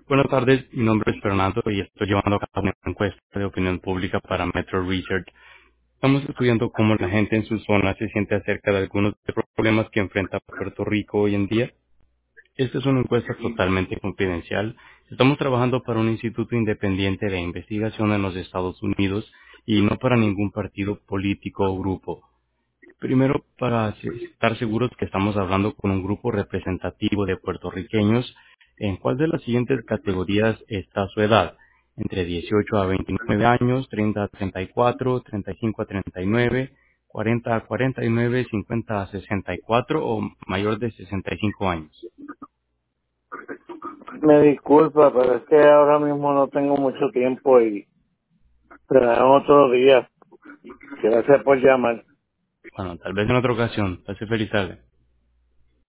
Buenas tardes, mi nombre es Fernando y estoy llevando a cabo una encuesta de opinión pública para Metro Research. Estamos estudiando cómo la gente en su zona se siente acerca de algunos de los problemas que enfrenta Puerto Rico hoy en día. Esta es una encuesta totalmente confidencial. Estamos trabajando para un instituto independiente de investigación en los Estados Unidos y no para ningún partido político o grupo. Primero, para estar seguros que estamos hablando con un grupo representativo de puertorriqueños, ¿en cuál de las siguientes categorías está su edad? Entre 18 a 29 años, 30 a 34, 35 a 39, 40 a 49, 50 a 64 o mayor de 65 años. Me disculpa, pero es que ahora mismo no tengo mucho tiempo y será otro día. Gracias por llamar. Bueno, tal vez en otra ocasión. Pase feliz tarde.